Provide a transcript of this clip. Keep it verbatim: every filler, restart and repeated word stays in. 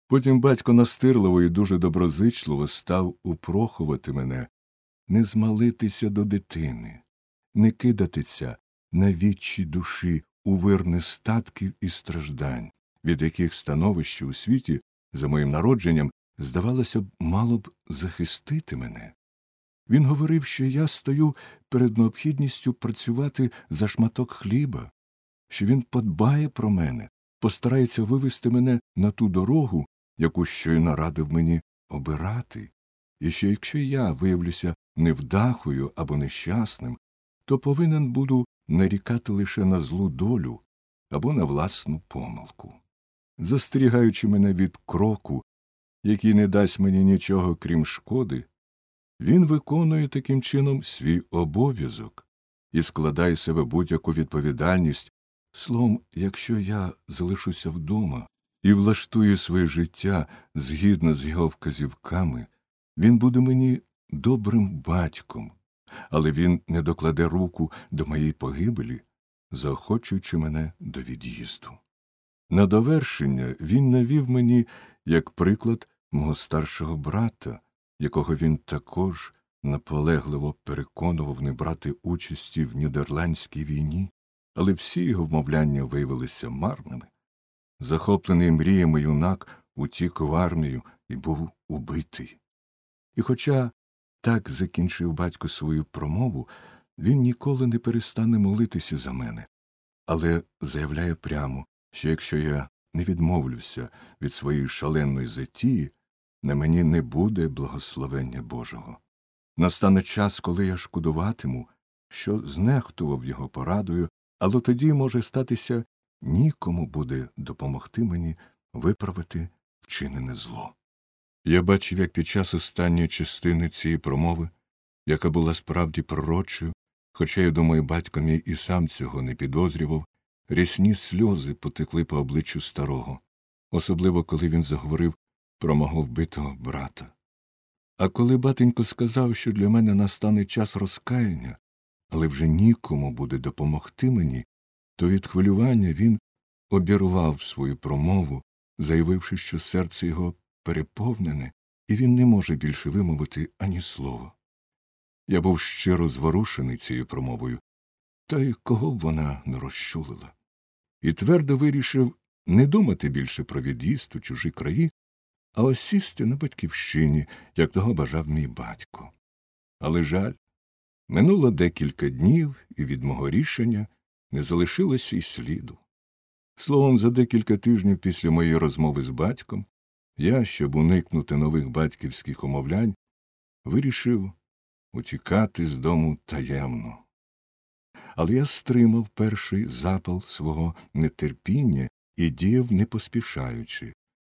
Потім батько настирливо і дуже доброзичливо став упрохувати мене не змалитися до дитини, не кидатися на відчі душі у вир нестатків і страждань, від яких становище у світі, за моїм народженням, здавалося б, мало б захистити мене. Він говорив, що я стою перед необхідністю працювати за шматок хліба, що він подбає про мене, постарається вивести мене на ту дорогу, яку щойно радив мені обирати, і що якщо я виявлюся невдахою або нещасним, то повинен буду нарікати лише на злу долю або на власну помилку. Застерігаючи мене від кроку, який не дасть мені нічого, крім шкоди, він виконує таким чином свій обов'язок і складає з себе будь-яку відповідальність. Словом, якщо я залишуся вдома і влаштую своє життя згідно з його вказівками, він буде мені добрим батьком, але він не докладе руку до моєї погибелі, заохочуючи мене до від'їзду. На довершення він навів мені, як приклад, мого старшого брата, якого він також наполегливо переконував не брати участі в Нідерландській війні, але всі його вмовляння виявилися марними. Захоплений мріями юнак утік в армію і був убитий. І хоча так закінчив батько свою промову, він ніколи не перестане молитися за мене, але заявляє прямо, що якщо я не відмовлюся від своєї шаленої затії, на мені не буде благословення Божого. Настане час, коли я шкодуватиму, що знехтував його порадою, але тоді може статися, нікому буде допомогти мені виправити вчинене зло. Я бачив, як під час останньої частини цієї промови, яка була справді пророчою, хоча, я думаю, батько мій і сам цього не підозрював, рясні сльози потекли по обличчю старого, особливо коли він заговорив про мого вбитого брата. А коли батенько сказав, що для мене настане час розкаяння, але вже нікому буде допомогти мені, то від хвилювання він обірвав свою промову, заявивши, що серце його переповнене, і він не може більше вимовити ані слова. Я був щиро зворушений цією промовою, та й кого б вона не розчулила. І твердо вирішив не думати більше про від'їзд у чужі краї, а осісти на батьківщині, як того бажав мій батько. Але жаль, минуло декілька днів, і від мого рішення не залишилося й сліду. Словом, за декілька тижнів після моєї розмови з батьком, я, щоб уникнути нових батьківських умовлянь, вирішив утікати з дому таємно. Але я стримав перший запал свого нетерпіння і діяв не поспішаючи,